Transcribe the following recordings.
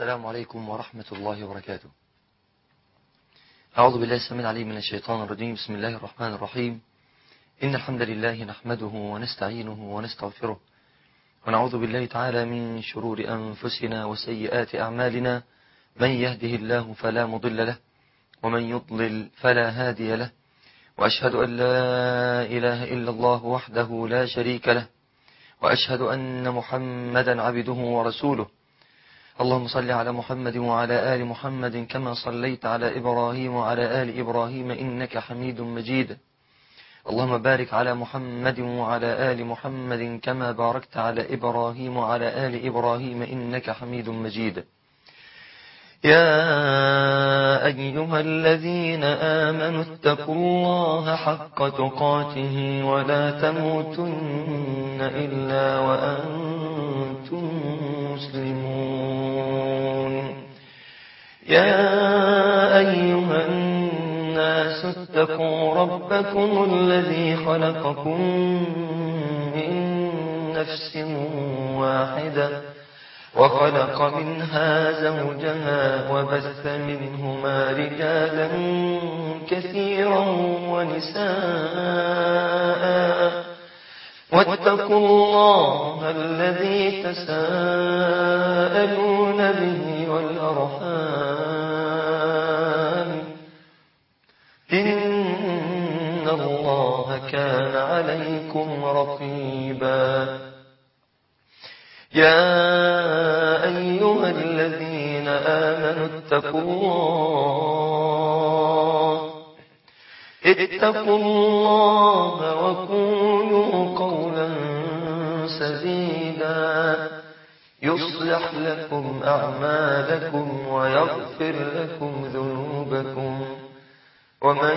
السلام عليكم ورحمة الله وبركاته. أعوذ بالله السميع العليم من الشيطان الرجيم. بسم الله الرحمن الرحيم. إن الحمد لله نحمده ونستعينه ونستغفره، ونعوذ بالله تعالى من شرور أنفسنا وسيئات أعمالنا. من يهده الله فلا مضل له، ومن يضلل فلا هادي له، وأشهد أن لا إله إلا الله وحده لا شريك له، وأشهد أن محمدا عبده ورسوله. اللهم صل على محمد وعلى آل محمد كما صليت على إبراهيم وعلى آل إبراهيم إنك حميد مجيد. اللهم بارك على محمد وعلى آل محمد كما باركت على إبراهيم وعلى آل إبراهيم إنك حميد مجيد. يا أيها الذين آمنوا اتقوا الله حق تقاته ولا تموتن إلا وأنتم مسلمون. يا أيها الناس اتقوا ربكم الذي خلقكم من نفس واحدة وخلق منها زوجها وبث منهما رجالا كثيرا ونساء، واتقوا الله الذي تساءلون به والأرحام إن الله كان عليكم رقيبا. يا أيها الذين آمنوا اتقوا الله وقولوا قولا سديدا يصلح لكم أعمالكم ويغفر لكم ذنوبكم، ومن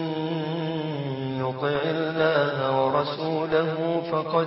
يطع الله ورسوله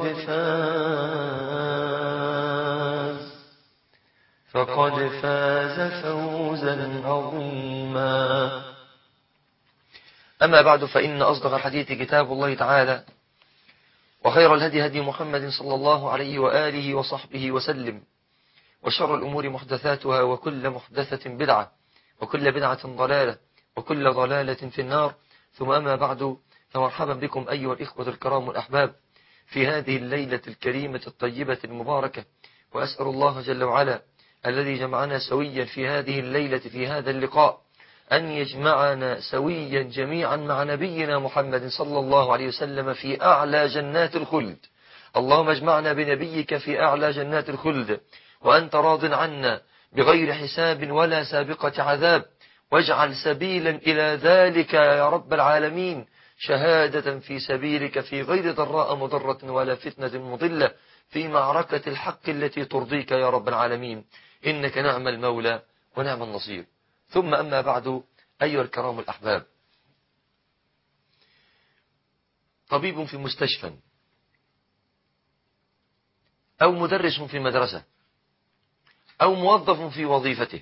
فقد فاز فوزا عظيما. أما بعد، فإن أصدق الحديث كتاب الله تعالى، وخير الهدي هدي محمد صلى الله عليه وآله وصحبه وسلم، وشر الأمور محدثاتها، وكل محدثة بدعة، وكل بدعة ضلالة، وكل ضلالة في النار. ثم أما بعد، فمرحبا بكم أيها الإخوة الكرام الأحباب في هذه الليلة الكريمة الطيبة المباركة. وأسأل الله جل وعلا الذي جمعنا سويا في هذه الليلة في هذا اللقاء أن يجمعنا سويا جميعا مع نبينا محمد صلى الله عليه وسلم في أعلى جنات الخلد. اللهم اجمعنا بنبيك في أعلى جنات الخلد وأنت راض عنا بغير حساب ولا سابقة عذاب، واجعل سبيلا إلى ذلك يا رب العالمين شهادة في سبيلك في غير ضراء مضرة ولا فتنة مضلة، في معركة الحق التي ترضيك يا رب العالمين، إنك نعم المولى ونعم النصير. ثم أما بعد، أيها الكرام الأحباب، طبيب في مستشفى أو مدرس في مدرسة أو موظف في وظيفته،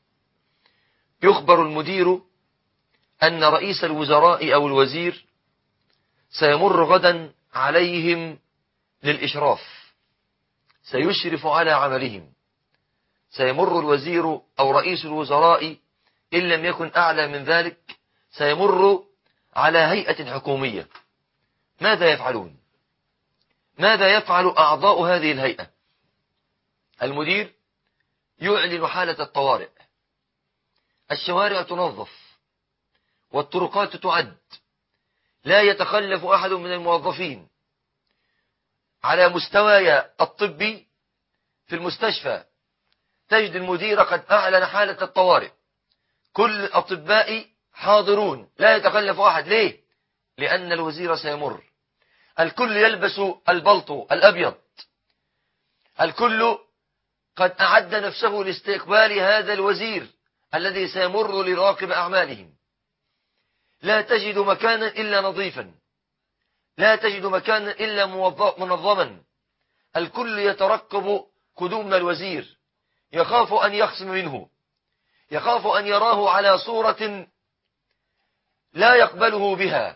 يخبر المدير أن رئيس الوزراء أو الوزير سيمر غدا عليهم للإشراف، سيشرف على عملهم. سيمر الوزير أو رئيس الوزراء إن لم يكن أعلى من ذلك، سيمر على هيئة حكومية. ماذا يفعلون؟ ماذا يفعل أعضاء هذه الهيئة؟ المدير يعلن حالة الطوارئ، الشوارع تنظف والطرقات تعد، لا يتخلف أحد من الموظفين. على مستوى الطبي في المستشفى تجد المدير قد أعلن حالة الطوارئ، كل الأطباء حاضرون، لا يتخلف أحد. ليه؟ لأن الوزير سيمر. الكل يلبس البلطو الأبيض، الكل قد أعد نفسه لاستقبال هذا الوزير الذي سيمر ليراقب أعمالهم. لا تجد مكانا إلا نظيفا، لا تجد مكانا إلا منظما. الكل يترقب قدوم الوزير، يخاف أن يخصم منه، يخاف أن يراه على صورة لا يقبله بها،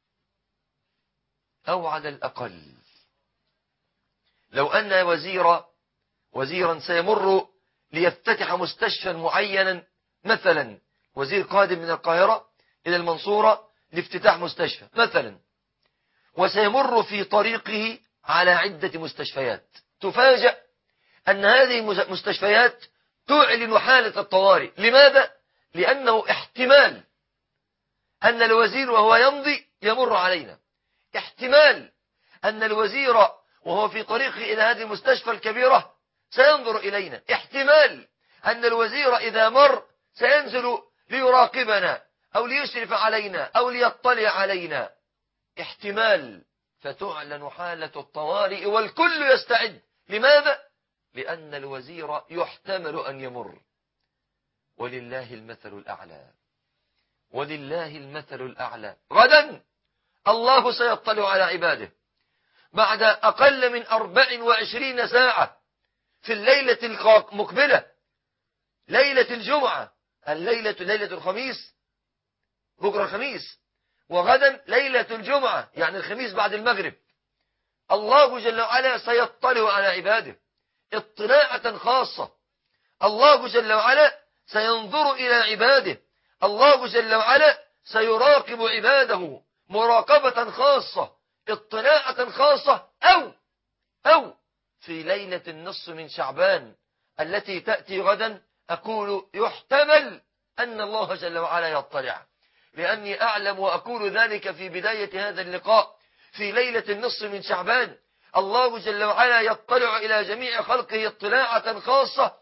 أو على الأقل لو أن وزيرا سيمر ليفتتح مستشفى معينا، مثلا وزير قادم من القاهرة إلى المنصورة لافتتاح مستشفى مثلا، وسيمر في طريقه على عدة مستشفيات، تفاجأ أن هذه المستشفيات تعلن حالة الطوارئ. لماذا؟ لأنه احتمال أن الوزير وهو يمضي يمر علينا، احتمال أن الوزير وهو في طريقه إلى هذه المستشفى الكبيرة سينظر إلينا، احتمال أن الوزير إذا مر سينزل ليراقبنا أو ليشرف علينا أو ليطلع علينا، احتمال. فتعلن حالة الطوارئ والكل يستعد. لماذا؟ لأن الوزير يحتمل أن يمر. ولله المثل الأعلى، ولله المثل الأعلى. غدا الله سيطلع على عباده بعد أقل من 24 ساعة في الليلة المقبلة، ليلة الجمعة، ليلة الخميس، بكرة الخميس، وغدا ليلة الجمعة يعني الخميس بعد المغرب. الله جل وعلا سيطلع على عباده اطلاعة خاصة. الله جل وعلا سينظر إلى عباده. الله جل وعلا سيراقب عباده مراقبة خاصة، اطلاعة خاصة. أو في ليلة النصف من شعبان التي تأتي غدا، أقول يحتمل أن الله جل وعلا يطلع، لأني أعلم وأقول ذلك في بداية هذا اللقاء. في ليلة النصف من شعبان الله جل وعلا يطلع إلى جميع خلقه اطلاعة خاصة.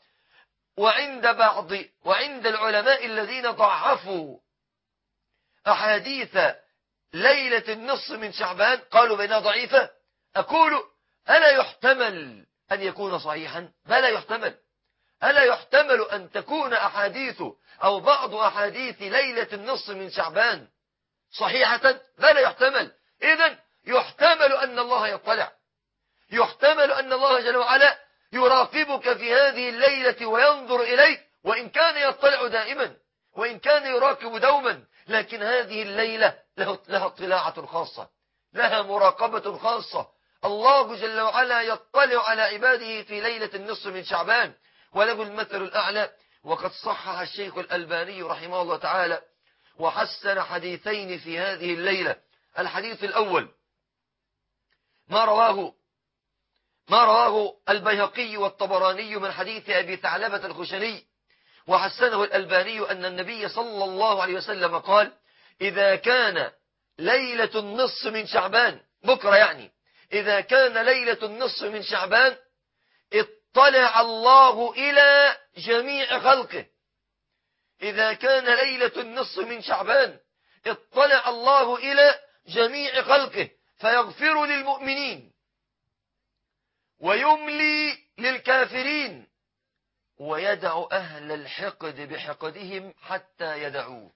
وعند العلماء الذين ضعفوا أحاديث ليلة النصف من شعبان قالوا بأنها ضعيفة، أقول ألا يحتمل أن يكون صحيحا؟ بلى يحتمل. ألا يحتمل أن تكون أحاديث أو بعض أحاديث ليلة النصف من شعبان صحيحة؟ بلى يحتمل. إذن يحتمل أن الله يطلع، يحتمل أن الله جل وعلا يراقبك في هذه الليلة وينظر إليك، وإن كان يطلع دائما وإن كان يراقب دوما، لكن هذه الليلة لها اطلاعة خاصة، لها مراقبة خاصة. الله جل وعلا يطلع على عباده في ليلة النصف من شعبان، وله المثل الأعلى. وقد صحح الشيخ الألباني رحمه الله تعالى وحسن حديثين في هذه الليلة. الحديث الأول ما رواه البيهقي والطبراني من حديث أبي ثعلبة الخشني، وحسنه الألباني أن النبي صلى الله عليه وسلم قال: إذا كان ليلة النصف من شعبان، بكرة يعني، إذا كان ليلة النصف من شعبان اطلع الله إلى جميع خلقه. إذا كان ليلة النصف من شعبان اطلع الله إلى جميع خلقه فيغفر للمؤمنين ويملي للكافرين ويدع أهل الحقد بحقدهم حتى يدعوه.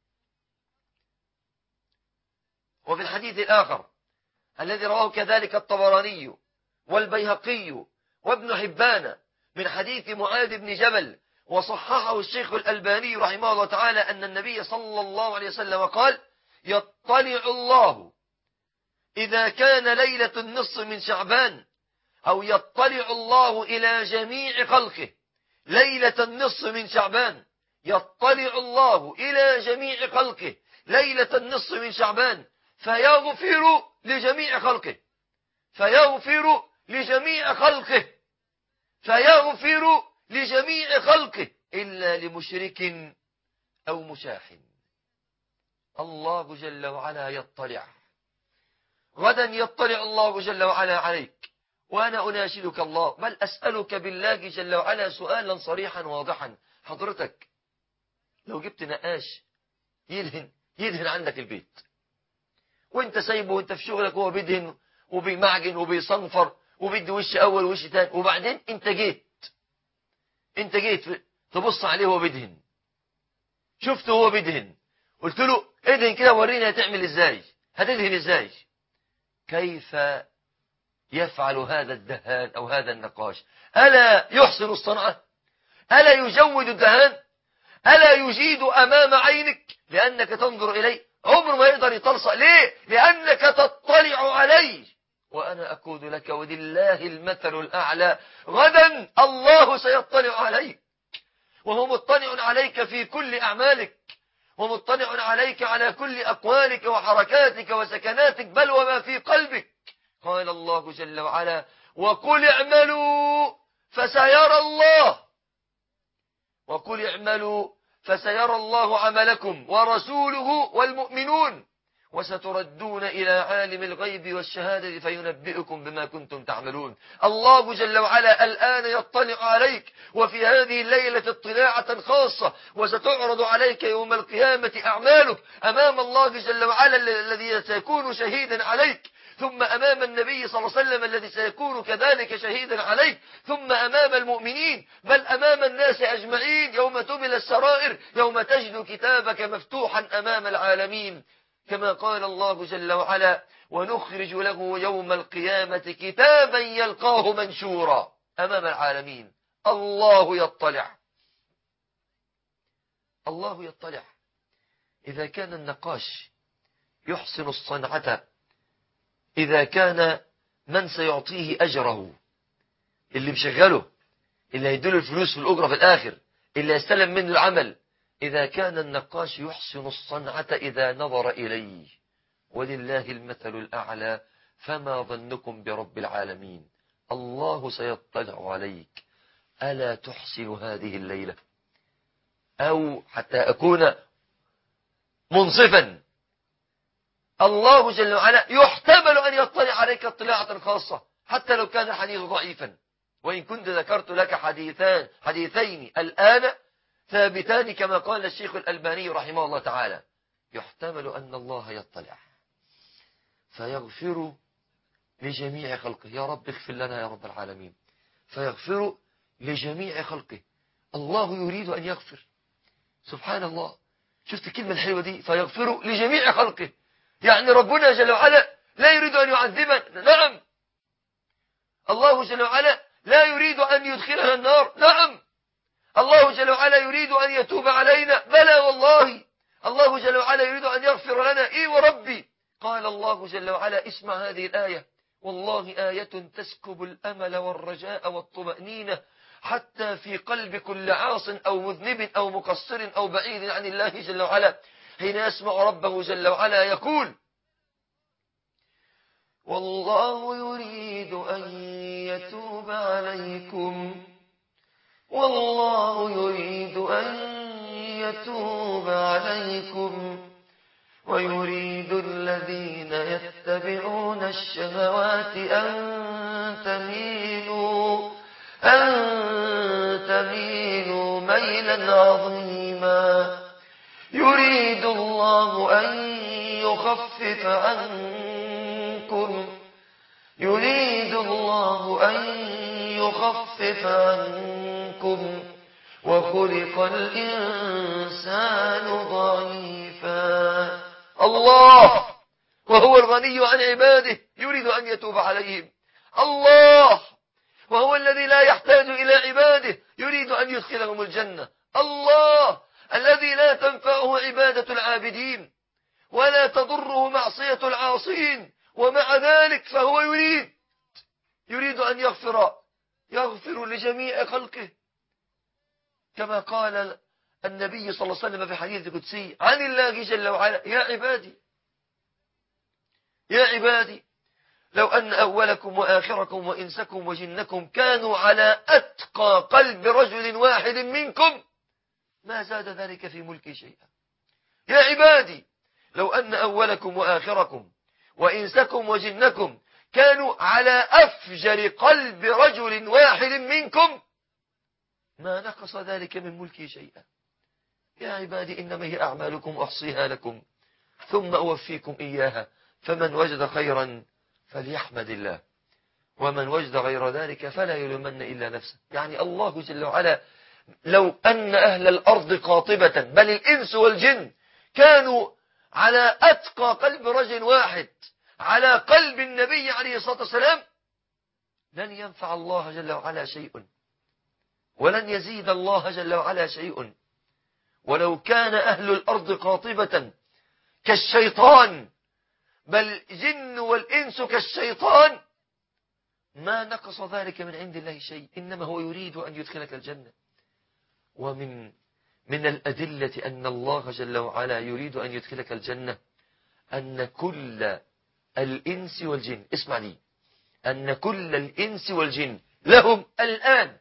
وفي الحديث الآخر الذي رواه كذلك الطبراني والبيهقي وابن حبان من حديث معاذ بن جبل، وصححه الشيخ الألباني رحمه الله تعالى، أن النبي صلى الله عليه وسلم قال: يطلع الله إذا كان ليلة النصف من شعبان، أو يطلع الله إلى جميع خلقه ليلة النصف من شعبان، يطلع الله إلى جميع خلقه ليلة النصف من شعبان فيغفر لجميع خلقه، فيغفر لجميع خلقه، فيغفر لجميع خلقه إلا لمشرك أو مشاح. الله جل وعلا يطلع غدا، يطلع الله جل وعلا عليك. وأنا أناشدك الله، بل أسألك بالله جل وعلا سؤالا صريحا واضحا. حضرتك لو جبت نقاش يدهن عندك البيت، وانت سايبه وانت في شغلك وهو بيدهن وبيمعجن وبيصنفر وبيدي وش أول وش تاني، وبعدين انت جيت تبص عليه وهو بيدهن، شفته وهو بيدهن، قلت له ادهن كده وريني هتعمل ازاي، هتدهن ازاي. كيف يفعل هذا الدهان أو هذا النقاش؟ ألا يحسن الصنعة؟ ألا يجود الدهان؟ ألا يجيد أمام عينك لأنك تنظر إليه؟ عمر ما يقدر يتلصق. ليه؟ لأنك تطلع عليه. وأنا أقول لك ولله المثل الأعلى، غدا الله سيطلع عليك، وهو مطلع عليك في كل أعمالك، ومطلع عليك على كل أقوالك وحركاتك وسكناتك، بل وما في قلبك. قال الله جل وعلا: وقل اعملوا فسيرى الله، وقل اعملوا فسيرى الله عملكم ورسوله والمؤمنون، وستردون إلى عالم الغيب والشهادة فينبئكم بما كنتم تعملون. الله جل وعلا الآن يطلع عليك، وفي هذه الليلة اطلاعة خاصة، وستعرض عليك يوم القيامة أعمالك أمام الله جل وعلا الذي سيكون شهيدا عليك، ثم أمام النبي صلى الله عليه وسلم الذي سيكون كذلك شهيدا عليك، ثم أمام المؤمنين، بل أمام الناس أجمعين يوم تبل السرائر، يوم تجد كتابك مفتوحا أمام العالمين، كما قال الله جل وعلا: ونخرج له يوم القيامة كتابا يلقاه منشورا. أمام العالمين الله يطلع، الله يطلع. إذا كان النقاش يحسن الصنعة، إذا كان من سيعطيه أجره، اللي مشغله، اللي هيديله الفلوس في الأجرة في الآخر، اللي يستلم منه العمل، إذا كان النقاش يحسن الصنعة إذا نظر إليه، ولله المثل الأعلى، فما ظنكم برب العالمين؟ الله سيطلع عليك. ألا تحسن هذه الليلة؟ أو حتى أكون منصفا، الله جل وعلا يحتمل أن يطلع عليك اطلاعة خاصة، حتى لو كان الحديث ضعيفا، وإن كنت ذكرت لك حديثين الآن ثابتان كما قال الشيخ الألباني رحمه الله تعالى. يحتمل أن الله يطلع فيغفر لجميع خلقه. يا رب اغفر لنا يا رب العالمين. فيغفر لجميع خلقه. الله يريد أن يغفر، سبحان الله. شفت الكلمة الحلوة دي؟ فيغفر لجميع خلقه، يعني ربنا جل وعلا لا يريد أن يعذبنا، نعم. الله جل وعلا لا يريد أن يدخلنا النار، نعم. الله جل وعلا يريد أن يتوب علينا، بلى والله. الله جل وعلا يريد أن يغفر لنا، إيه وربي. قال الله جل وعلا، اسمع هذه الآية: والله آية تسكب الأمل والرجاء والطمأنينة حتى في قلب كل عاص أو مذنب أو مقصر أو بعيد عن الله جل وعلا، حين يسمع ربه جل وعلا يقول: والله يريد أن يتوب عليكم، والله يريد أن يتوب عليكم، ويريد الذين يتبعون الشهوات أن تميلوا ميلا عظيما. يريد الله أن يخفف عنكم، يريد الله أن يخفف عنكم، وخلق الإنسان ضعيفا. الله وهو الغني عن عباده يريد أن يتوب عليهم. الله وهو الذي لا يحتاج إلى عباده يريد أن يدخلهم الجنة. الله الذي لا تنفعه عبادة العابدين ولا تضره معصية العاصين، ومع ذلك فهو يريد أن يغفر لجميع خلقه، كما قال النبي صلى الله عليه وسلم في حديث قدسي عن الله جل وعلا: يا عبادي لو أن أولكم وآخركم وإنسكم وجنكم كانوا على أتقى قلب رجل واحد منكم ما زاد ذلك في ملكي شيئا. يا عبادي لو أن أولكم وآخركم وإنسكم وجنكم كانوا على أفجر قلب رجل واحد منكم ما نقص ذلك من ملكي شيئا. يا عبادي إنما هي أعمالكم أحصيها لكم ثم أوفيكم إياها، فمن وجد خيرا فليحمد الله، ومن وجد غير ذلك فلا يلومن إلا نفسه. يعني الله جل وعلا لو أن أهل الأرض قاطبة بل الإنس والجن كانوا على أتقى قلب رجل واحد على قلب النبي عليه الصلاة والسلام لن ينفع الله جل وعلا شيء، ولن يزيد الله جل وعلا شيء. ولو كان أهل الأرض قاطبة كالشيطان بل الجن والإنس كالشيطان ما نقص ذلك من عند الله شيء، إنما هو يريد أن يدخلك الجنة. ومن الأدلة أن الله جل وعلا يريد أن يدخلك الجنة أن كل الإنس والجن، اسمع لي، أن كل الإنس والجن لهم الآن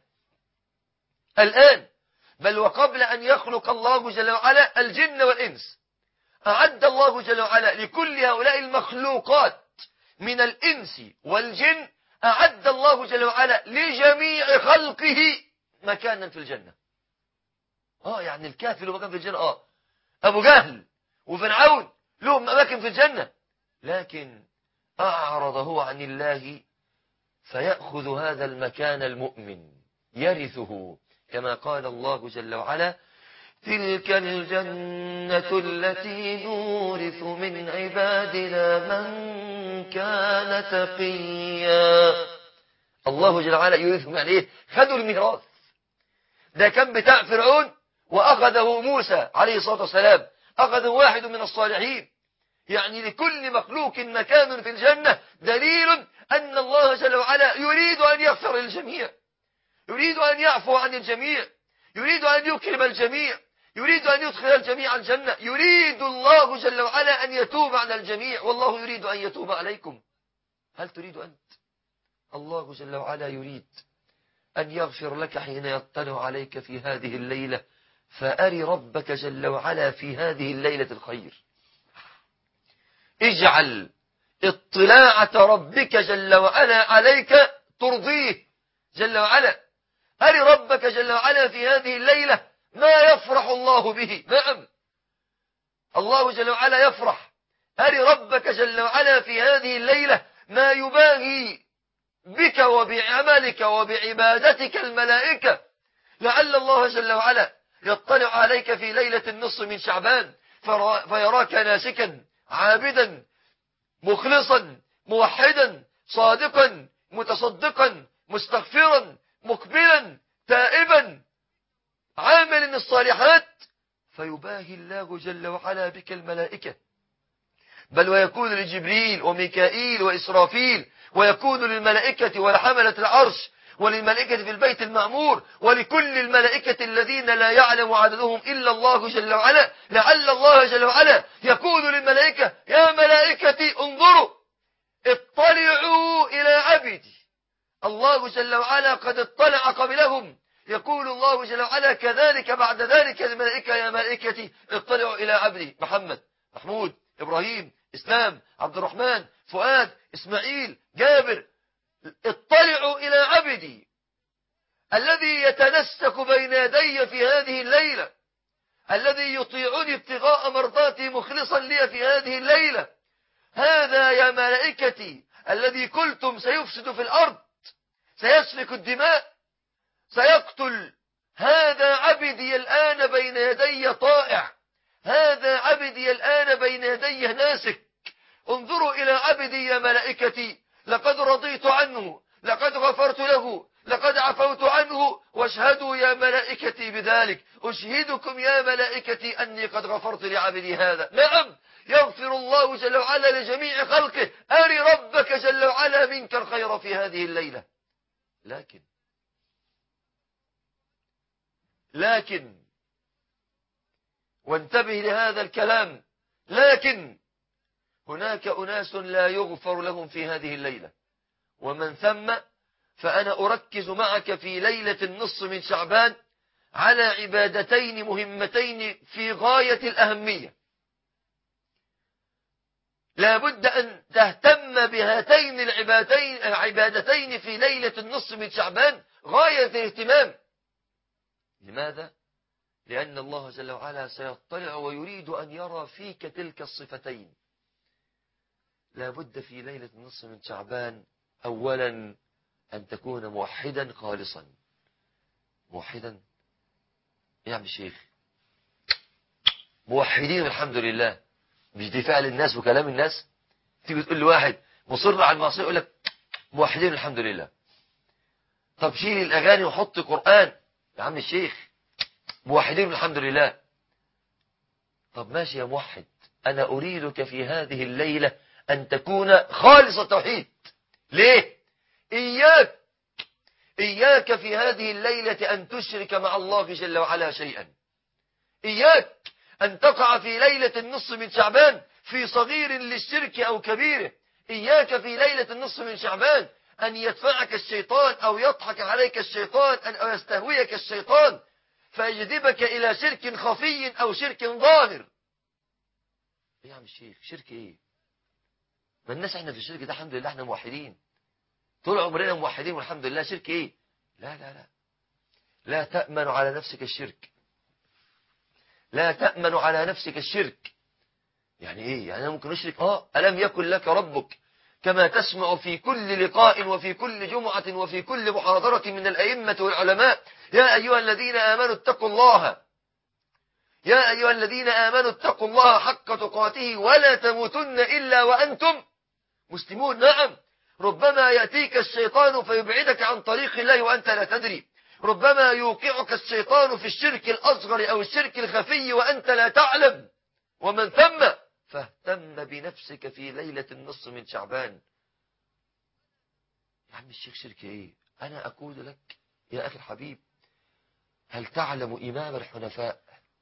بل وقبل أن يخلق الله جل وعلا الجن والإنس، أعد الله جل وعلا لكل هؤلاء المخلوقات من الإنس والجن، أعد الله جل وعلا لجميع خلقه مكانا في الجنة. يعني الكافر له مكان في الجنة، أبو جهل وفرعون لهم أماكن في الجنة، لكن أعرض هو عن الله فيأخذ هذا المكان المؤمن يرثه، كما قال الله جل وعلا: تلك الجنة التي نورث من عبادنا من كان تقيا. الله جل وعلا يورثهم، يعني ايه؟ خدوا الميراث ده كان بتاع فرعون وأخذه موسى عليه الصلاة والسلام، أخذه واحد من الصالحين. يعني لكل مخلوق مكان في الجنة، دليل أن الله جل وعلا يريد أن يغفر للجميع، يريد أن يعفو عن الجميع، يريد أن يكرم الجميع، يريد أن يدخل الجميع الجنة، يريد الله جل وعلا أن يتوب على الجميع، والله يريد أن يتوب عليكم. هل تريد أنت؟ الله جل وعلا يريد أن يغفر لك حين يطلع عليك في هذه الليلة، فأري ربك جل وعلا في هذه الليلة الخير. اجعل اطلاعة ربك جل وعلا عليك ترضيه جل وعلا. أري ربك جل وعلا في هذه الليلة ما يفرح الله به. نعم، الله جل وعلا يفرح. أري ربك جل وعلا في هذه الليلة ما يباهي بك وبعملك وبعبادتك الملائكة، لعل الله جل وعلا يطلع عليك في ليلة النصف من شعبان فيراك ناسكا عابدا مخلصا موحدا صادقا متصدقا مستغفرا مقبلا تائبا عامل الصالحات، فيباهي الله جل وعلا بك الملائكة، بل ويكون لجبريل وميكائيل وإسرافيل، ويكون للملائكة ولحملة العرش وللملائكة في البيت المعمور ولكل الملائكة الذين لا يعلم عددهم إلا الله جل وعلا. لعل الله جل وعلا يقول للملائكة: يا ملائكتي انظروا اطلعوا إلى عبدي. الله جل وعلا قد اطلع قبلهم، يقول الله جل وعلا كذلك بعد ذلك للملائكة: يا ملائكتي اطلعوا إلى عبدي محمد، محمود، إبراهيم، إسلام، عبد الرحمن، فؤاد، إسماعيل، جابر. اطلعوا إلى عبدي الذي يتنسك بين يدي في هذه الليلة، الذي يطيعني ابتغاء مرضاتي مخلصا لي في هذه الليلة. هذا يا ملائكتي الذي قلتم سيفسد في الأرض، سيسفك الدماء، سيقتل، هذا عبدي الآن بين يدي طائع، هذا عبدي الآن بين يدي ناسك. انظروا إلى عبدي يا ملائكتي، لقد رضيت عنه، لقد غفرت له، لقد عفوت عنه، واشهدوا يا ملائكتي بذلك. أشهدكم يا ملائكتي أني قد غفرت لعبدي هذا. نعم، يغفر الله جل وعلا لجميع خلقه. أري ربك جل وعلا منك الخير في هذه الليلة. لكن وانتبه لهذا الكلام، لكن هناك أناس لا يغفر لهم في هذه الليلة، ومن ثم فأنا أركز معك في ليلة النصف من شعبان على عبادتين مهمتين في غاية الأهمية. لا بد أن تهتم بهاتين العبادتين في ليلة النصف من شعبان غاية الاهتمام. لماذا؟ لأن الله جل وعلا سيطلع ويريد أن يرى فيك تلك الصفتين. لا بد في ليلة النصف من شعبان أولا أن تكون موحدا خالصا. موحدا يا عم الشيخ، موحدين الحمد لله، مش دفاع للناس وكلام الناس. تيجي تقول لواحد مصر على المعصية يقول لك موحدين الحمد لله. طب شيل الأغاني وحط قرآن يا عم الشيخ، موحدين الحمد لله. طب ماشي يا موحد، أنا أريدك في هذه الليلة أن تكون خالص التوحيد. ليه؟ إياك إياك في هذه الليلة أن تشرك مع الله جل وعلا شيئا. إياك أن تقع في ليلة النصف من شعبان في صغير للشرك أو كبيره. إياك في ليلة النصف من شعبان أن يدفعك الشيطان أو يضحك عليك الشيطان أو يستهويك الشيطان فيجذبك إلى شرك خفي أو شرك ظاهر. إيه يا عم الشيخ، شرك إيه؟ ما الناس إحنا في الشرك ده الحمد لله إحنا موحدين طول عمرنا موحدين والحمد لله. شرك إيه؟ لا لا لا، لا تأمن على نفسك الشرك، لا تأمن على نفسك الشرك. يعني إيه؟ يعني أنا ممكن أشرك؟ ألم يكن لك ربك كما تسمع في كل لقاء وفي كل جمعة وفي كل محاضرة من الأئمة والعلماء: يا أيها الذين آمنوا اتقوا الله، يا أيها الذين آمنوا اتقوا الله حق تقاته ولا تموتن إلا وأنتم مسلمون. نعم، ربما يأتيك الشيطان فيبعدك عن طريق الله وأنت لا تدري، ربما يوقعك الشيطان في الشرك الأصغر أو الشرك الخفي وأنت لا تعلم. ومن ثم فاهتم بنفسك في ليلة النصف من شعبان. يا عم الشيخ، شرك ايه؟ أنا أقول لك يا أخي الحبيب، هل تعلم إمام الحنفاء،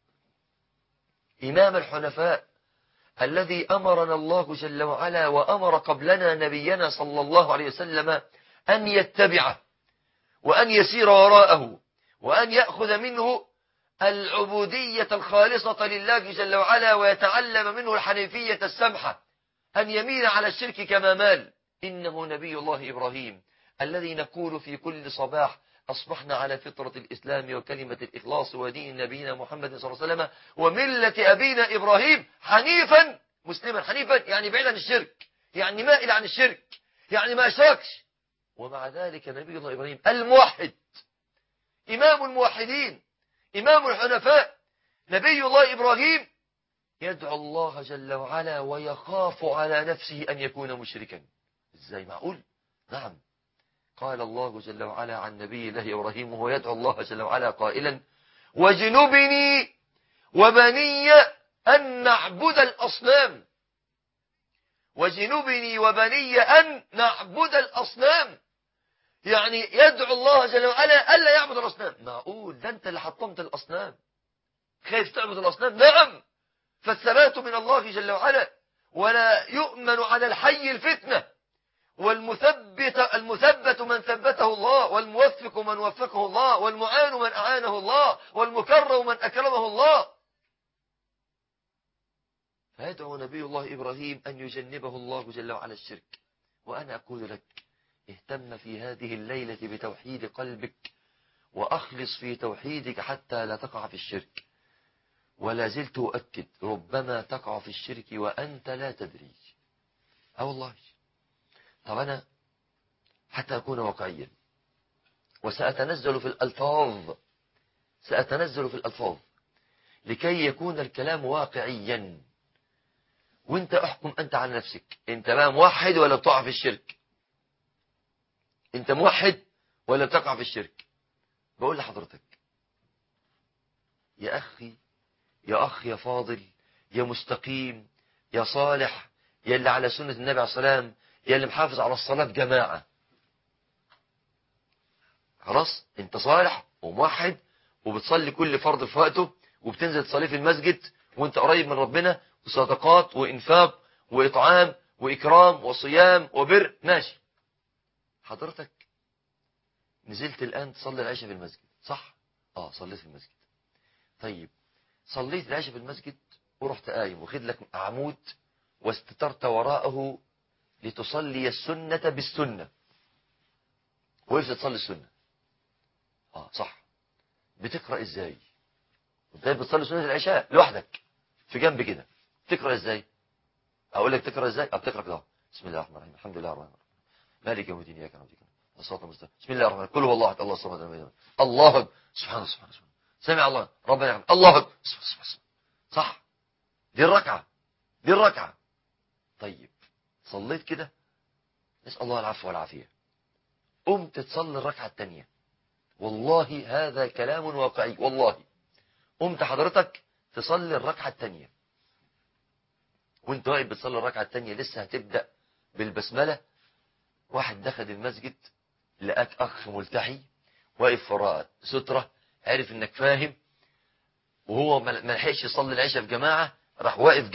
إمام الحنفاء الذي أمرنا الله جل وعلا وأمر قبلنا نبينا صلى الله عليه وسلم أن يتبعه وأن يسير وراءه وأن يأخذ منه العبودية الخالصة لله جل وعلا ويتعلم منه الحنيفية السمحة، أن يميل على الشرك كما مال؟ إنه نبي الله إبراهيم الذي نقول في كل صباح: أصبحنا على فطرة الإسلام وكلمة الإخلاص ودين نبينا محمد صلى الله عليه وسلم وملة أبينا إبراهيم حنيفا مسلما. حنيفا يعني بعيد عن الشرك، يعني مائل عن الشرك، يعني ما أشركش. ومع ذلك نبي الله إبراهيم الموحد، إمام الموحدين، إمام الحنفاء، نبي الله إبراهيم يدعو الله جل وعلا ويخاف على نفسه أن يكون مشركا. إزاي معقول؟ نعم، قال الله جل وعلا عن نبي الله إبراهيم وهو يدعو الله جل وعلا قائلا: واجنبني وبني أن نعبد الأصنام. وجنبني وبني أن نعبد الأصنام، يعني يدعو الله جل وعلا ألا يعبد الأصنام. معقول؟ ده أنت اللي حطمت الأصنام، خايف تعبد الأصنام؟ نعم، فالثبات من الله جل وعلا، ولا يؤمن على الحي الفتنة، المثبت من ثبته الله، والموفق من وفقه الله، والمعان من أعانه الله، والمكرم من أكرمه الله. فيدعو نبي الله إبراهيم أن يجنبه الله جل وعلا الشرك. وأنا أقول لك: اهتم في هذه الليلة بتوحيد قلبك وأخلص في توحيدك حتى لا تقع في الشرك. ولا زلت أؤكد: ربما تقع في الشرك وأنت لا تدري. والله. طب أنا حتى أكون واقعيا وسأتنزل في الألفاظ، سأتنزل في الألفاظ لكي يكون الكلام واقعيا، وانت احكم أنت على نفسك. انت بقى موحد ولا بتقع في الشرك؟ انت موحد ولا بتقع في الشرك؟ بقول لحضرتك يا أخي، يا أخ، يا فاضل، يا مستقيم، يا صالح، يا اللي على سنة النبي عليه الصلاة والسلام، يا اللي محافظ على الصلاة جماعة. خلاص، انت صالح وموحد وبتصلي كل فرض في وقته وبتنزل تصلي في المسجد وانت قريب من ربنا، وصدقات وإنفاق وإطعام وإكرام وصيام وبر، ماشي. حضرتك نزلت الآن تصلي العشاء في المسجد، صح؟ صليت في المسجد. طيب، صليت العشاء في المسجد ورحت قايم وخد لك عمود واستترت وراءه لتصلي السنة بالسنة، وقفت تصلي السنة. صح. بتقرأ ازاي؟ انت بتصلي سنة العشاء لوحدك في جنب كده، تقرأ ازاي؟ اقول لك تقرأ ازاي؟ بتقرأ كده: بسم الله الرحمن الرحيم، الحمد لله الرحمن الرحيم، مالك يوم الدين، اياك نعبد واياك نستعين، الصراط المستقيم، بسم الله الرحمن الرحيم، قل هو الله احد الله الصمد لم يلد ولم يولد، الله اكبر، سبحان الله سبحان الله سمع الله ربنا يعلم، الله اكبر، صح. دي الركعة، دي الركعة. طيب، صليت كده، نسأل الله العفو والعافية، قمت تصلي الركعة الثانية. والله هذا كلام واقعي، والله قمت حضرتك تصلي الركعة الثانية، وانت واقف بتصلي الركعة الثانية لسه هتبدأ بالبسملة، واحد دخل المسجد لقاك أخ ملتحي واقف وراء سترة، عرف إنك فاهم، وهو ما لحقش يصلي العشاء في جماعة، راح واقف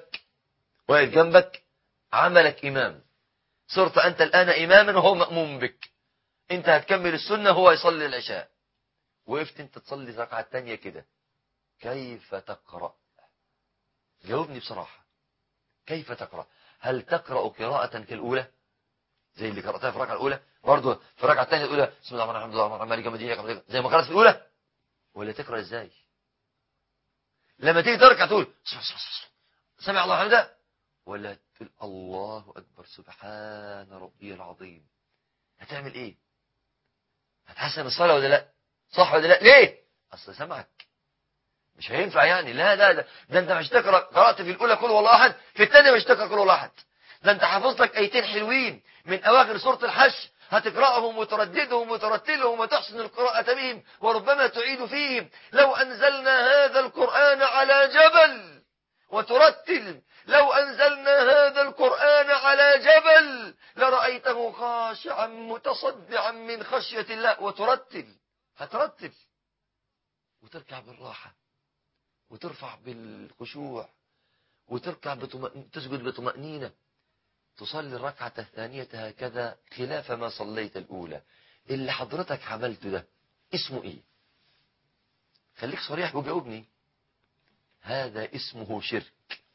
جنبك، عملك إمام، صرت أنت الآن إماما وهو مأموم بك. أنت هتكمل السنة هو يصلي العشاء، وقفت أنت تصلي الركعة الثانية كده، كيف تقرأ؟ جاوبني بصراحة، كيف تقرأ؟ هل تقرأ قراءة كالأولى زي اللي قرأتها في الركعة الأولى، برضه في الركعة الثانية الأولى بسم الله الرحمن الرحيم الحمد لله مالك يوم الدين زي ما قرأت في الأولى، ولا تقرأ إزاي؟ لما تيجي تركع تقول سمع الله حمده، ولا تقول الله أكبر سبحان ربي العظيم؟ هتعمل إيه؟ هتحسن الصلاة ولا لا؟ صح ولا لا؟ ليه؟ أصل سمعك مش هينفع يعني. لا ده انت مش تقرأ، قرأت في الأولى قل والله أحد، في الثانية مش تقرأ قل والله أحد، ده انت حافظ لك آيتين حلوين من أواخر سورة الحشر، هتقرأهم وترددهم وترتلهم وتحسن القراءة بهم، وربما تعيد فيهم. لو أنزلنا هذا القرآن على جبل، وترتل لو أنزلنا هذا القرآن على جبل لرأيته خاشعا متصدعا من خشية الله، وترتل، هترتل وتركع بالراحة وترفع بالخشوع وتركع تسجد بطمأنينة، تصلي الركعة الثانية هكذا خلاف ما صليت الأولى. اللي حضرتك عملته ده اسمه ايه؟ خليك صريح وجاوبني. هذا اسمه شرك.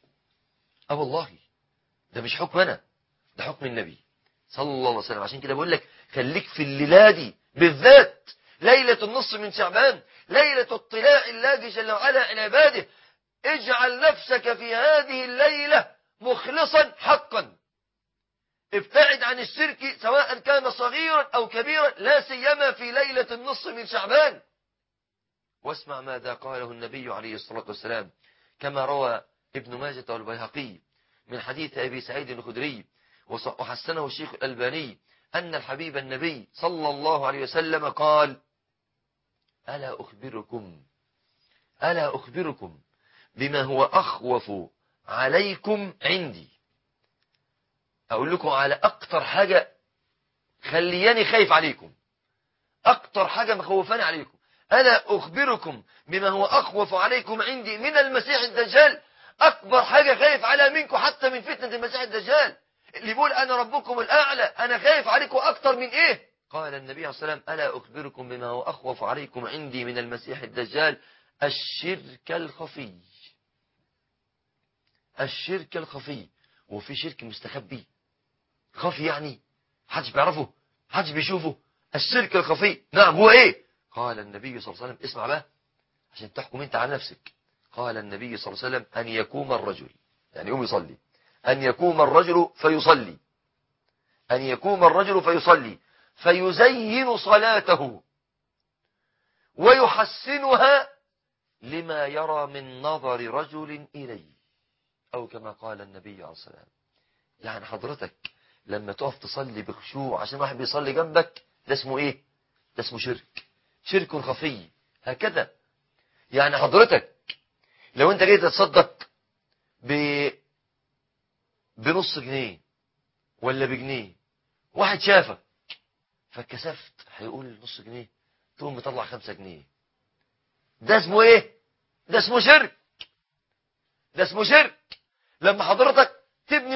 والله ده مش حكم انا، ده حكم النبي صلى الله عليه وسلم. عشان كده بقول لك خليك في الليلة دي بالذات، ليلة النصف من شعبان، ليلة اطلاع الله جل وعلا على عباده. اجعل نفسك في هذه الليلة مخلصا حقا، ابتعد عن الشرك سواء كان صغيرا أو كبيرا، لا سيما في ليلة النصف من شعبان. واسمع ماذا قاله النبي عليه الصلاة والسلام كما روى ابن ماجة والبيهقي من حديث أبي سعيد الخدري وحسنه الشيخ الألباني أن الحبيب النبي صلى الله عليه وسلم قال: ألا أخبركم بما هو أخوف عليكم عندي؟ أقول لكم على أكتر حاجة خلياني خايف عليكم، أكتر حاجة مخوفاني عليكم. ألا أخبركم بما هو أخوف عليكم عندي من المسيح الدجال؟ أكبر حاجة خايف عليها منكم حتى من فتنة المسيح الدجال، اللي يقول أنا ربكم الأعلى، أنا خايف عليكم أكتر من إيه؟ قال النبي عليه الصلاة والسلام: ألا أخبركم بما هو أخوف عليكم عندي من المسيح الدجال؟ الشرك الخفي. الشرك الخفي. وفي شرك مستخبي، خفي يعني محدش بيعرفه، محدش بيشوفه. الشرك الخفي، نعم، هو ايه؟ قال النبي صلى الله عليه وسلم، اسمع بقى عشان تحكم انت على نفسك. قال النبي صلى الله عليه وسلم: أن يقوم الرجل، يعني يقوم يصلي، أن يقوم الرجل فيصلي، أن يقوم الرجل فيصلي فيزين صلاته ويحسنها لما يرى من نظر رجل إليه، أو كما قال النبي عليه الصلاة والسلام. يعني حضرتك لما تقف تصلي بخشوع عشان واحد بيصلي جنبك، ده اسمه ايه؟ ده اسمه شرك، شرك خفي. هكذا يعني حضرتك لو انت جاي تتصدق بنص جنيه ولا بجنيه، واحد شافك فاتكسفت، هيقول نص جنيه، تقوم مطلع 5 جنيه، ده اسمه ايه؟ ده اسمه شرك، ده اسمه شرك. لما حضرتك تبني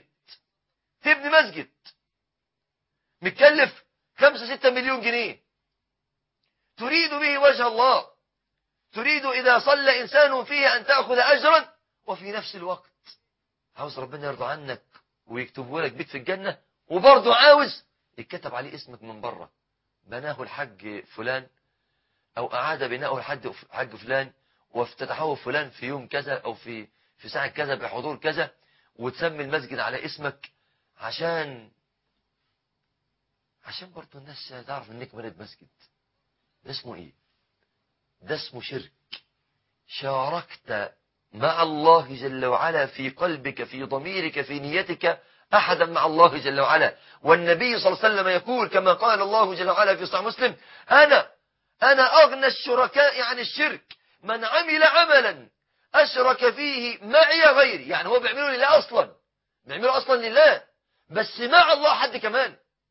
مسجد متكلف 5-6 مليون جنيه، تريد به وجه الله، تريد إذا صلى إنسان فيه أن تأخذ أجرا، وفي نفس الوقت عاوز ربنا يرضى عنك ويكتبه لك بيت في الجنة، وبرضه عاوز يتكتب عليه اسمك من بره، بناه الحج فلان، أو أعاد بناءه الحج فلان، وافتتحه فلان في يوم كذا أو في ساعة كذا بحضور كذا، وتسمي المسجد على اسمك عشان برضه الناس تعرف انك بنيت مسجد. ده اسمه ايه؟ ده اسمه شرك. شاركت مع الله جل وعلا في قلبك، في ضميرك، في نيتك أحدا مع الله جل وعلا. والنبي صلى الله عليه وسلم يقول كما قال الله جل وعلا في صحيح مسلم: أنا أغنى الشركاء عن الشرك من عمل عملا أشرك فيه معي غيري. يعني هو بيعمله لله أصلا، بيعمله أصلا لله، بس مع الله حد كمان،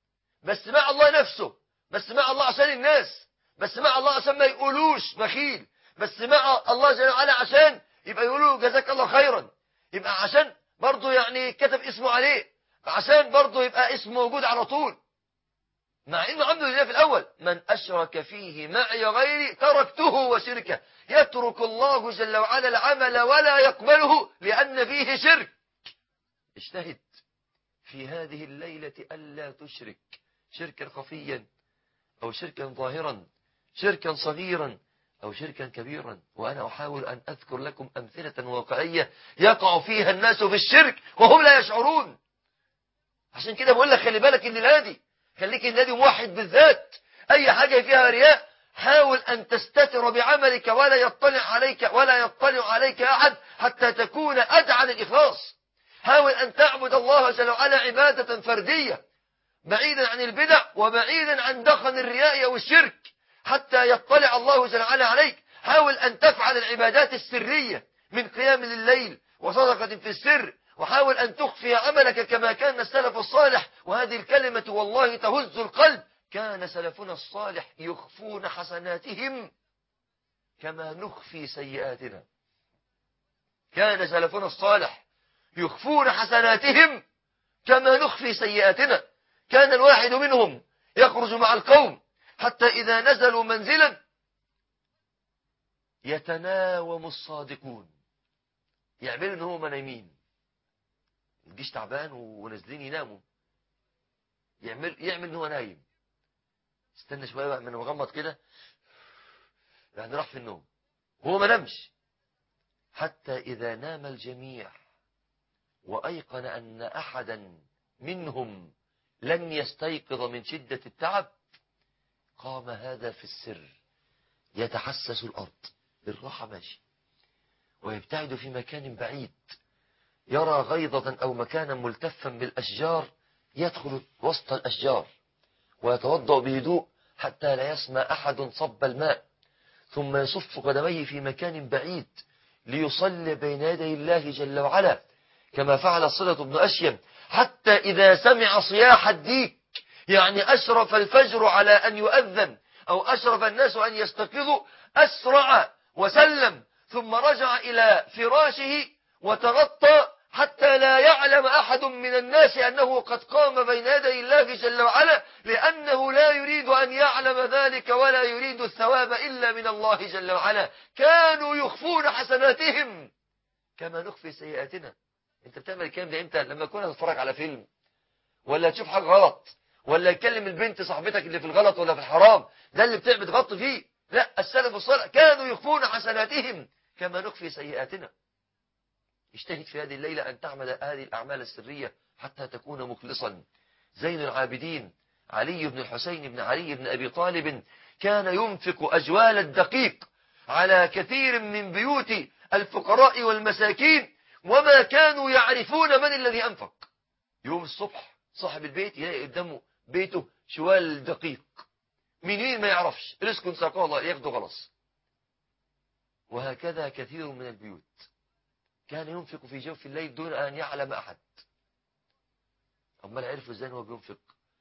بس مع الله نفسه، بس مع الله عشان الناس، بس مع الله عشان ما يقولوش بخيل، بس مع الله جل وعلا عشان يبقى يقولوا جزاك الله خيرا، يبقى عشان برضه يعني كتب اسمه عليه، عشان برضه يبقى اسمه موجود على طول. مع انه عمله لله في الاول، من اشرك فيه معي غيري تركته وشركه. يترك الله جل وعلا العمل ولا يقبله لان فيه شرك. اجتهد في هذه الليله الا تشرك شركا خفيا او شركا ظاهرا، شركا صغيرا او شركا كبيرا. وانا احاول ان اذكر لكم امثله واقعيه يقع فيها الناس في الشرك وهم لا يشعرون. عشان كده بقول لك خلي بالك الليله دي، خليك الذي موحد بالذات. أي حاجة فيها رياء حاول أن تستتر بعملك ولا يطلع عليك أحد حتى تكون أدعى للإخلاص. حاول أن تعبد الله جل وعلا عبادة فردية بعيدا عن البدع وبعيدا عن دخن الرياء والشرك حتى يطلع الله جل وعلا عليك. حاول أن تفعل العبادات السرية من قيام الليل وصدقة في السر، وحاول أن تخفي عملك كما كان السلف الصالح. وهذه الكلمة والله تهز القلب. كان سلفنا الصالح يخفون حسناتهم كما نخفي سيئاتنا. كان سلفنا الصالح يخفون حسناتهم كما نخفي سيئاتنا. كان الواحد منهم يخرج مع القوم حتى إذا نزلوا منزلا يتناوم الصادقون، يعملوا ان هم نايمين، الجيش تعبان ونازلين يناموا، يعمل ان هو نايم، استنى شويه بقى من مغمض كده يعني راح في النوم وهو ما نامش، حتى اذا نام الجميع وايقن ان احدا منهم لن يستيقظ من شده التعب قام هذا في السر يتحسس الارض بالراحه ماشي، ويبتعد في مكان بعيد، يرى غيضة أو مكانا ملتفا بالأشجار يدخل وسط الأشجار ويتوضأ بهدوء حتى لا يسمع أحد صب الماء، ثم يصف قدميه في مكان بعيد ليصلي بين يدي الله جل وعلا كما فعل صلة بن أشيم، حتى إذا سمع صياح الديك يعني أشرف الفجر على أن يؤذن أو أشرف الناس أن يستيقظوا أسرع وسلم، ثم رجع إلى فراشه وتغطى حتى لا يعلم أحد من الناس أنه قد قام بين يدي الله جل وعلا، لأنه لا يريد أن يعلم ذلك ولا يريد الثواب إلا من الله جل وعلا. كانوا يخفون حسناتهم كما نخفي سيئاتنا. انت بتعمل الكلام ده امتى؟ لما تكون تتفرج على فيلم ولا تشوف حاجة غلط ولا يكلم البنت صاحبتك اللي في الغلط ولا في الحرام، ده اللي بتعمل تغطي فيه. لا، السلف الصالح كانوا يخفون حسناتهم كما نخفي سيئاتنا. اجتهد في هذه الليلة أن تعمل هذه الأعمال السرية حتى تكون مخلصا. زين العابدين علي بن الحسين بن علي بن أبي طالب كان ينفق أجوال الدقيق على كثير من بيوت الفقراء والمساكين وما كانوا يعرفون من الذي أنفق. يوم الصبح صاحب البيت يلاقي قدامه بيته شوال دقيق، منين ما يعرفش، رزق ساقه الله ياخده خلاص. وهكذا كثير من البيوت كان ينفق في جوف الليل دون أن يعلم أحد. أما عرفوا ازاي هو بينفق؟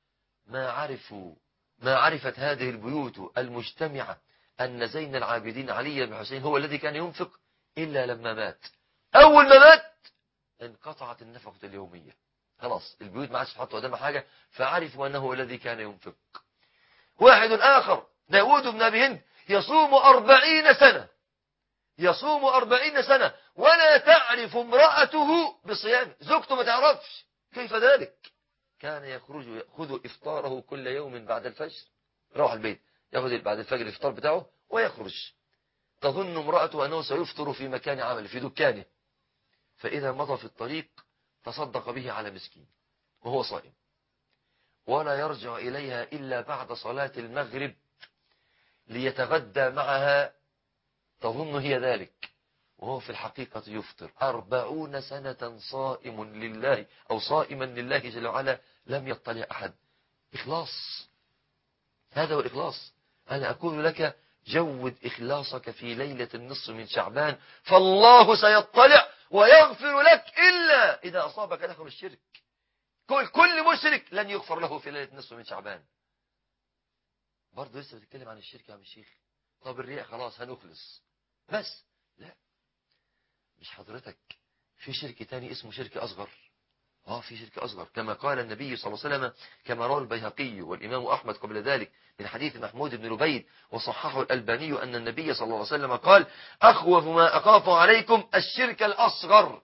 ما عرفت هذه البيوت المجتمعة أن زين العابدين علي بن حسين هو الذي كان ينفق إلا لما مات. أول ما مات انقطعت النفقة اليومية، خلاص البيوت ما عادش تحط قدامها حاجة، فعرفوا أنه هو الذي كان ينفق. واحد آخر داود بن أبي هند يصوم 40 سنة، يصوم 40 سنة ولا تعرف امرأته بصيامه، زوجته ما تعرفش. كيف ذلك؟ كان يخرج يأخذ إفطاره كل يوم بعد الفجر، روح البيت يأخذ بعد الفجر الإفطار بتاعه ويخرج. تظن امرأته أنه سيفطر في مكان عمل في دكانه، فإذا مضى في الطريق تصدق به على مسكين وهو صائم، ولا يرجع إليها إلا بعد صلاة المغرب ليتغدى معها، تظن هي ذلك وهو في الحقيقة يفطر. 40 سنة صائم لله أو صائما لله جل وعلا لم يطلع أحد. إخلاص، هذا هو الإخلاص. أنا أقول لك جود إخلاصك في ليلة النصف من شعبان، فالله سيطلع ويغفر لك إلا إذا أصابك دخل الشرك. كل مشرك لن يغفر له في ليلة نصف من شعبان. برضه لسه بتتكلم عن الشرك يا عم الشيخ؟ طب الرياء خلاص هنخلص بس. لا، مش حضرتك في شرك تاني اسمه شرك أصغر. في شرك أصغر كما قال النبي صلى الله عليه وسلم، كما روى البيهقي والإمام أحمد قبل ذلك من حديث محمود بن لبيد وصححه الألباني أن النبي صلى الله عليه وسلم قال: أخوف ما أخاف عليكم الشرك الأصغر،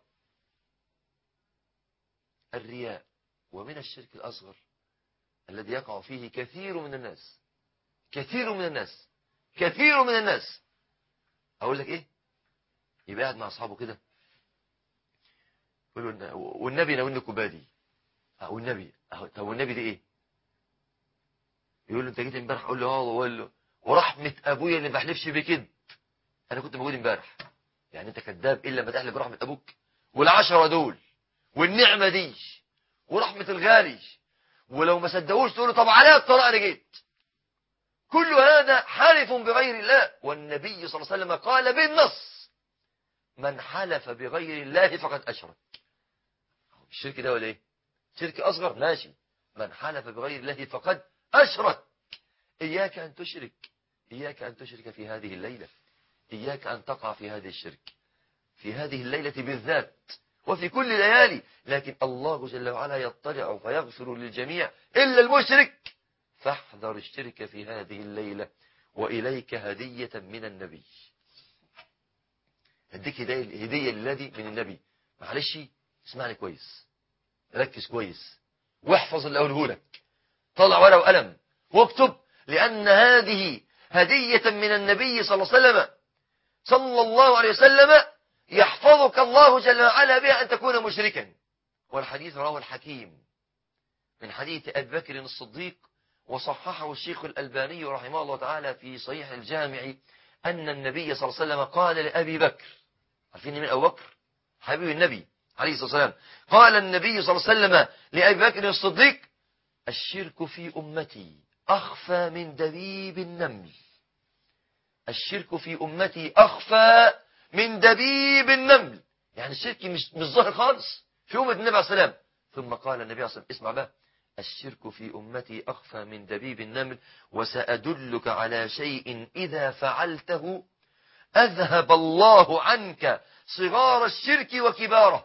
الرياء. ومن الشرك الأصغر الذي يقع فيه كثير من الناس أقول لك إيه؟ يبقى قاعد مع أصحابه كده يقول له والنبي ناولني كوبادي. والنبي طب والنبي دي إيه؟ يقول له أنت جيت امبارح؟ أقول له وأقول له ورحمة أبويا اللي ما بحلفش بكده أنا كنت موجود امبارح. يعني أنت كذاب إلا ما تحلف برحمة أبوك والعشرة دول والنعمة دي ورحمة الغالي، ولو ما صدقوش تقول له طب عليها الطلاق أنا جيت. كل هذا حلف بغير الله، والنبي صلى الله عليه وسلم قال بالنص: من حلف بغير الله فقد أشرك. الشرك ده ولا إيه؟ شرك أصغر ماشي، من حلف بغير الله فقد أشرك. إياك أن تشرك في هذه الليلة، إياك أن تقع في هذه الشرك في هذه الليلة بالذات وفي كل ليالي. لكن الله جل وعلا يطلع فيغفر للجميع إلا المشرك، فاحذر الشرك في هذه الليلة. وإليك هدية من النبي. هديك هدية للذي من النبي. معلش اسمعني كويس، ركز كويس واحفظ اللي أقوله لك. طلع ورقة وقلم واكتب، لأن هذه هدية من النبي صلى الله عليه وسلم يحفظك الله جل وعلا بها أن تكون مشركا. والحديث رواه الحكيم من حديث أبي بكر الصديق، وصححه الشيخ الألباني رحمه الله تعالى في صحيح الجامع، أن النبي صلى الله عليه وسلم قال لأبي بكر، عارفين من أبو بكر حبيب النبي عليه الصلاة والسلام، قال النبي صلى الله عليه وسلم لأبي بكر الصديق: الشرك في أمتي أخفى من دبيب النمل. الشرك في أمتي أخفى من دبيب النمل. يعني الشرك مش ظاهر خالص في أمة النبي عليه السلام. ثم قال النبي عليه الصلاة والسلام، اسمع بقى: الشرك في أمتي أخفى من دبيب النمل، وسأدلك على شيء إذا فعلته أذهب الله عنك صغار الشرك وكباره.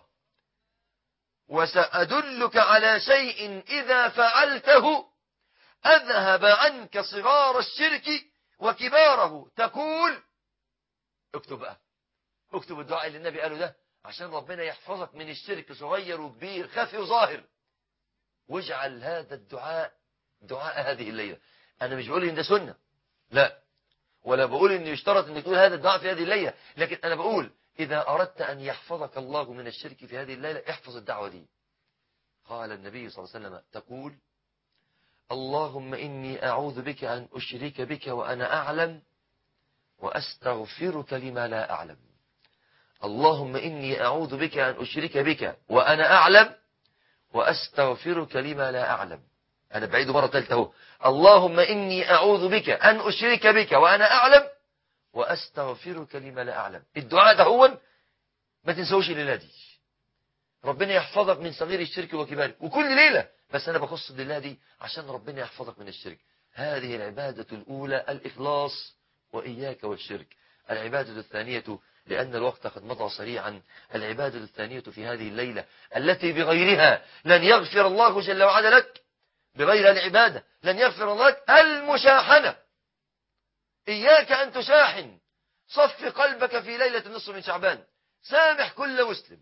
وسأدلك على شيء إذا فعلته أذهب عنك صغار الشرك وكباره. تقول، اكتب بقى، اكتب الدعاء اللي النبي قاله ده عشان ربنا يحفظك من الشرك صغير وكبير خفي وظاهر. واجعل هذا الدعاء دعاء هذه الليلة. أنا مش بقول إن ده سنة، لا، ولا بقول إن يشترط إن تقول هذا الدعاء في هذه الليلة، لكن أنا بقول إذا أردت أن يحفظك الله من الشرك في هذه الليلة احفظ الدعوة دي. قال النبي صلى الله عليه وسلم: تقول: اللهم إني أعوذ بك أن أشرك بك وأنا أعلم وأستغفرك لما لا أعلم. اللهم إني أعوذ بك أن أشرك بك وأنا أعلم وأستغفرك لما لا أعلم. أنا بعيد مرة ثالثة اهو: اللهم إني أعوذ بك أن أشرك بك وأنا أعلم وأستغفرك لما لا أعلم. الدعاء ده هو ما تنسوش الليلة دي، ربنا يحفظك من صغير الشرك وكباره. وكل ليلة، بس أنا بخص الليلة دي عشان ربنا يحفظك من الشرك. هذه العبادة الأولى الإخلاص، وإياك والشرك. العبادة الثانية، لأن الوقت قد مضى سريعا، العبادة الثانية في هذه الليلة التي بغيرها لن يغفر الله جل وعلا لك، بغير العبادة لن يغفر الله لك، المشاحنة. إياك أن تشاحن. صف قلبك في ليلة النصف من شعبان. سامح كل مسلم،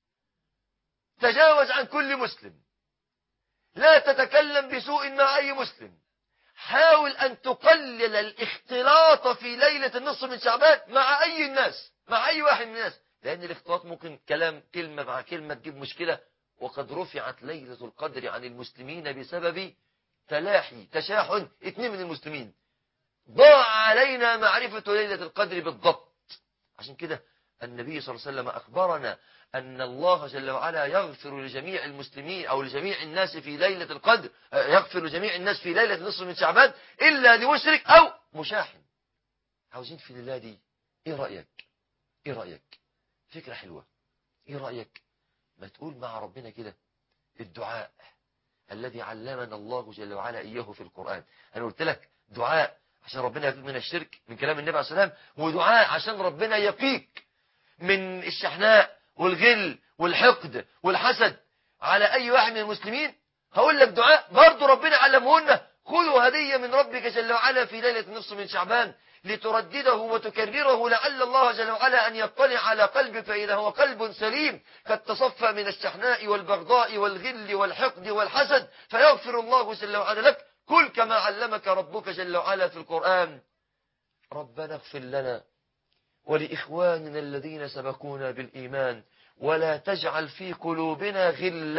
تجاوز عن كل مسلم، لا تتكلم بسوء مع أي مسلم. حاول أن تقلل الاختلاط في ليلة النصف من شعبان مع أي الناس، مع أي واحد من الناس، لأن الاختلاط ممكن كلمة مع كلمة تجيب مشكلة. وقد رفعت ليلة القدر عن المسلمين بسبب تشاحن 2 من المسلمين. ضاع علينا معرفة ليلة القدر بالضبط. عشان كده النبي صلى الله عليه وسلم أخبرنا أن الله جل وعلا يغفر لجميع المسلمين أو لجميع الناس في ليلة القدر، يغفر لجميع الناس في ليلة نصف من شعبان إلا لمشرك أو مشاحن. عاوزين في الليلة دي إيه رأيك؟ فكرة حلوة. إيه رأيك ما تقول مع ربنا كده الدعاء الذي علمنا الله جل وعلا إياه في القرآن. أنا قلت لك دعاء عشان ربنا يقيك من الشرك من كلام النبي عليه الصلاة والسلام، ودعاء عشان ربنا يقيك من الشحناء والغل والحقد والحسد على أي واحد من المسلمين. هقول لك دعاء برضو ربنا علمه لنا: خذوا هدية من ربك جل وعلا في ليلة النصف من شعبان لتردده وتكرره لعل الله جل وعلا أن يطلع على قلبك، فإذا هو قلب سليم قد تصفى من الشحناء والبغضاء والغل والحقد والحسد، فيغفر الله جل وعلا لك. كل كما علمك ربك جل وعلا في القرآن: ربنا اغفر لنا ولإخواننا الذين سبقونا بالإيمان ولا تجعل في قلوبنا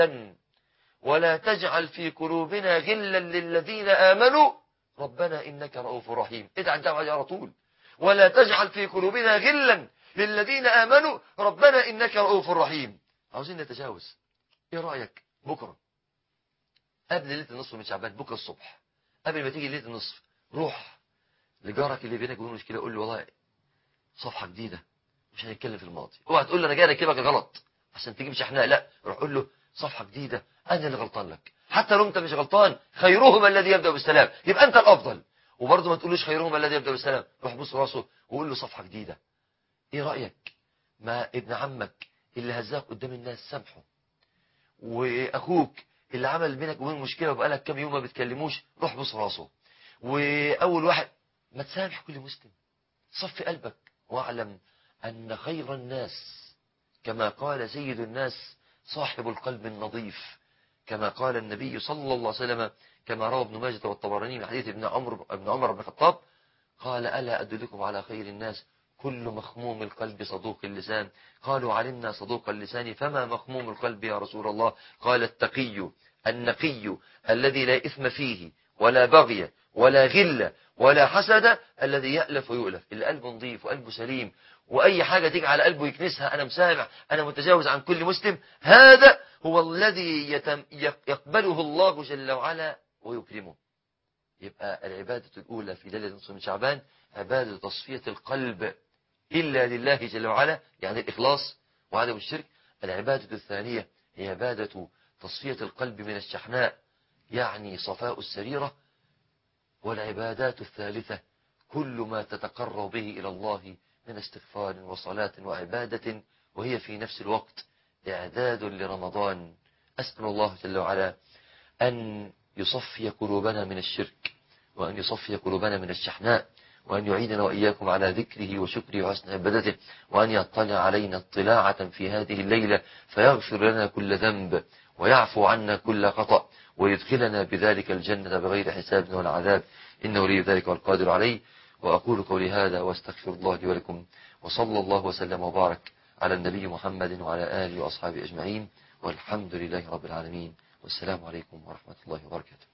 غلا للذين آمنوا ربنا إنك رؤوف رحيم. ادعى الدعوة دي على طول: ولا تجعل في قلوبنا غلا للذين آمنوا ربنا إنك رؤوف رحيم. عاوزين نتجاوز. ايه رأيك بكرة قبل ليلة النصف من شعبان، بكرة الصبح قبل ما تيجي ليلة النصف، روح لجارك اللي بينك وبينه مشكلة، قول له والله صفحة جديدة، مش هنتكلم في الماضي. اوعى تقول له انا جاي اركبك غلط عشان تجيب شحناء، لا، روح قول له صفحة جديدة، انا اللي غلطان لك. حتى لو انت مش غلطان، خيرهما الذي يبدأ بالسلام، يبقى انت الافضل. وبرضه ما تقولوش خيرهما الذي يبدأ بالسلام، روح بوس راسه وقول له صفحة جديدة. ايه رأيك؟ ما ابن عمك اللي هزاك قدام الناس سامحه، واخوك اللي عمل بينك وبين مشكلة وبقالك كام يوم ما بتكلموش، روح بوس راسه. واول واحد ما تسامح كل مسلم، صفي قلبك، واعلم أن خير الناس كما قال سيد الناس صاحب القلب النظيف، كما قال النبي صلى الله عليه وسلم كما روى ابن ماجه والطبراني من حديث ابن عمر بن الخطاب قال: ألا أدلكم على خير الناس؟ كل مخموم القلب صدوق اللسان. قالوا: علمنا صدوق اللسان فما مخموم القلب يا رسول الله؟ قال: التقي النقي الذي لا إثم فيه ولا بغي ولا غل ولا حسد، الذي يألف ويؤلف، اللي قلبه نظيف وقلبه سليم وأي حاجة تيجي على قلبه يكنسها، أنا مسامح، أنا متجاوز عن كل مسلم. هذا هو الذي يقبله الله جل وعلا ويكرمه. يبقى العبادة الأولى في ليلة نصف من شعبان عبادة تصفية القلب إلا لله جل وعلا، يعني الإخلاص وعدم الشرك. العبادة الثانية هي عبادة تصفية القلب من الشحناء، يعني صفاء السريرة. والعبادات الثالثة كل ما تتقرب به إلى الله من استغفار وصلاة وعبادة، وهي في نفس الوقت إعداد لرمضان. أسأل الله جل وعلا أن يصفي قلوبنا من الشرك، وأن يصفي قلوبنا من الشحناء، وأن يعيدنا وإياكم على ذكره وشكره وحسن عبادته، وأن يطلع علينا اطلاعة في هذه الليلة فيغفر لنا كل ذنب ويعفو عنا كل خطأ، ويدخلنا بذلك الجنة بغير حساب ولا عذاب، إنه ولي ذلك والقادر عليه. وأقول قولي هذا واستغفر الله لي ولكم، وصلى الله وسلم وبارك على النبي محمد وعلى آله وأصحابه أجمعين، والحمد لله رب العالمين، والسلام عليكم ورحمة الله وبركاته.